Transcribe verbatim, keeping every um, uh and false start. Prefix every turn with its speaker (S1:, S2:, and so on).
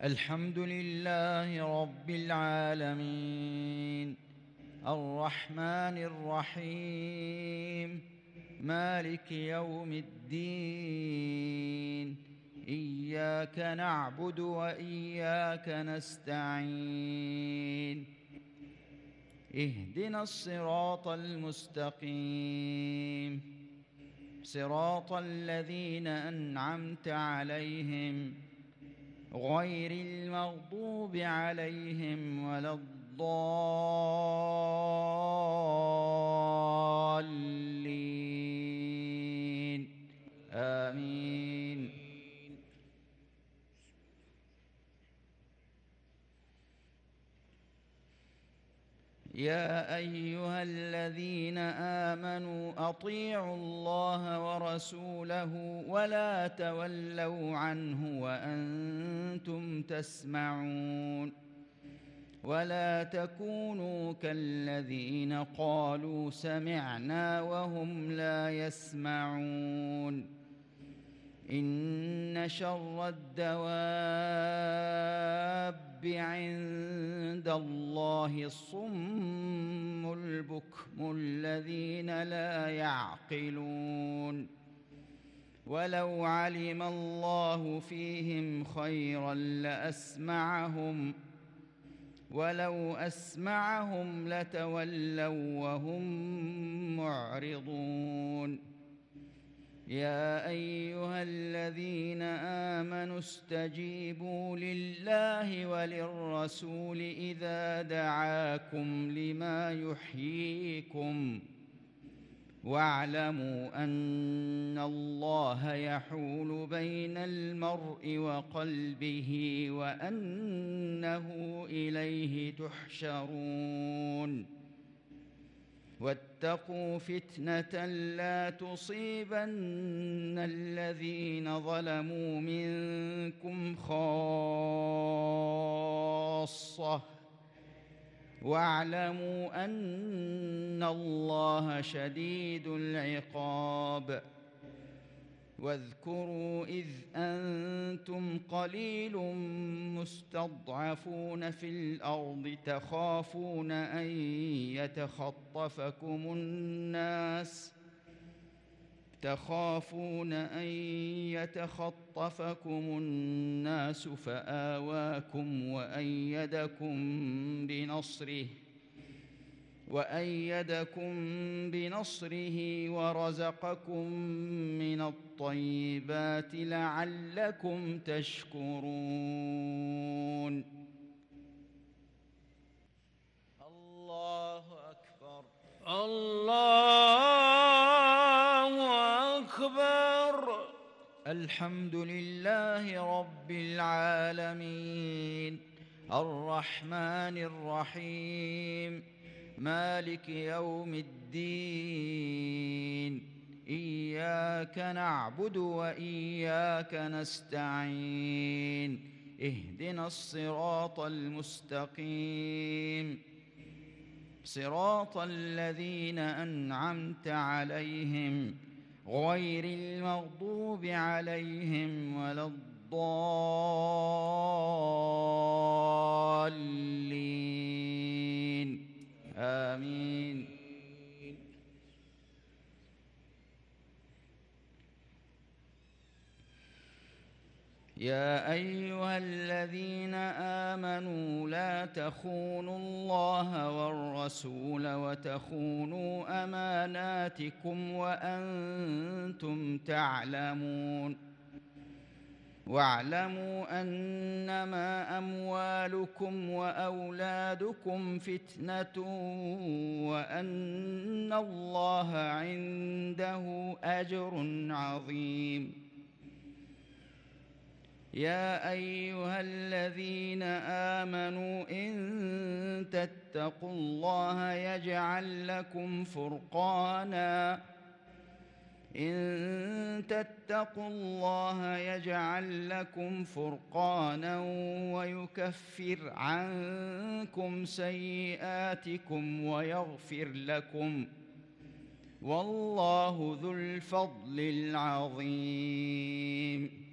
S1: الحمد لله رب العالمين، الرحمن الرحيم، مالك يوم الدين. إياك نعبد وإياك نستعين. اهدنا الصراط المستقيم، صراط الذين أنعمت عليهم غير المغضوب عليهم ولا الضالين. آمين. يا أيها الذين آمنوا أطيعوا الله ورسوله ولا تولوا عنه وأنتم تسمعون، ولا تكونوا كالذين قالوا سمعنا وهم لا يسمعون. إن شر الدواب عند الله الصم البكم الذين لا يعقلون. ولو علم الله فيهم خيرا لأسمعهم، ولو أسمعهم لتولوا وهم معرضون. يا أيها الذين آمنوا استجيبوا لله وللرسول إذا دعاكم لما يحييكم، واعلموا أن الله يحول بين المرء وقلبه وأنه إليه تحشرون. واتقوا فتنة لا تصيبن الذين ظلموا منكم خاصة، واعلموا أن الله شديد العقاب. واذكروا إذ أنتم قليل مستضعفون في الأرض تخافون أن يتخطفكم الناس تخافون أن يتخطفكم الناس فآواكم وأيدكم بنصره وأيدكم بنصره ورزقكم من الطيبات لعلكم تشكرون. الله أكبر.
S2: الله أكبر.
S1: الحمد لله رب العالمين، الرحمن الرحيم، مالك يوم الدين. إياك نعبد وإياك نستعين. اهدنا الصراط المستقيم، صراط الذين أنعمت عليهم غير المغضوب عليهم ولا الضالين. آمين. يا أيها الذين آمنوا لا تخونوا الله والرسول وتخونوا أماناتكم وأنتم تعلمون. واعلموا أنما أموالكم وأولادكم فتنة وأن الله عنده أجر عظيم. يا أيها الذين آمنوا إن تتقوا الله يجعل لكم فرقانا إن تتقوا الله يجعل لكم فرقانا ويكفر عنكم سيئاتكم ويغفر لكم، والله ذو الفضل العظيم.